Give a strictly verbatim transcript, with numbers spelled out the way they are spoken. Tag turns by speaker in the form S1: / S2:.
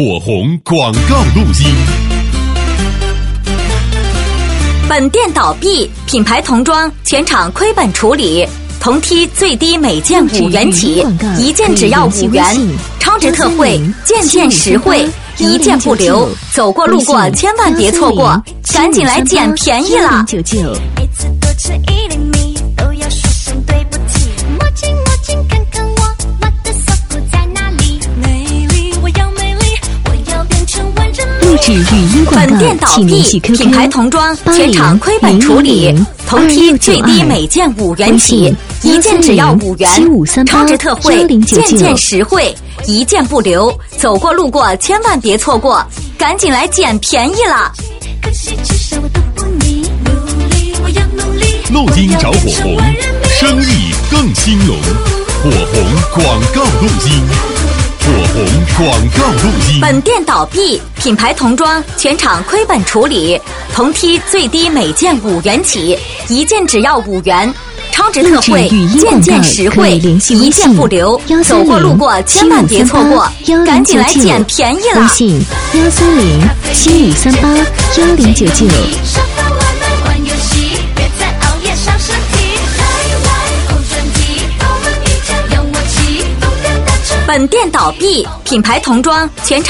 S1: 火红广告路径。
S2: 本店倒闭，品牌童装全场亏本处理，同梯最低每件五元起，一件只要五元，超值特惠，件件实惠，一件不留，走过路过千万别错过，赶紧来捡便宜啦！
S3: 每次多吃一厘米都要说声对不起，摸清摸清看看我，我的锁骨在哪里？美丽，我要美丽，我要变成万人迷。
S4: 录制语音广
S2: 本店
S4: 告，
S2: 倒闭，
S4: 请联系 Q Q
S2: 品牌童装全场亏本处理，同梯最低每件五元起，一件只要五元，超值特惠，件件实惠，一件不留，走过路过千万别错过，赶紧来捡便宜啦！
S3: 可惜至少我都不腻，努力，我要努力。
S1: 路金找火红，生意更兴隆。火红广告路金，火红广告路金。
S2: 本店倒闭，品牌童装全场亏本处理，同梯最低每件五元起，一件只要五元，超值特惠，件件实惠，一件不留，走过路过千万别错过，赶紧来捡便宜啦！
S4: 微信幺三零七五三八幺零九九。
S3: 沙发外卖玩游戏，别再熬夜上身体。来来欧专辑，我们一家有默契，动感单车。
S2: 本店倒闭，品牌童装全场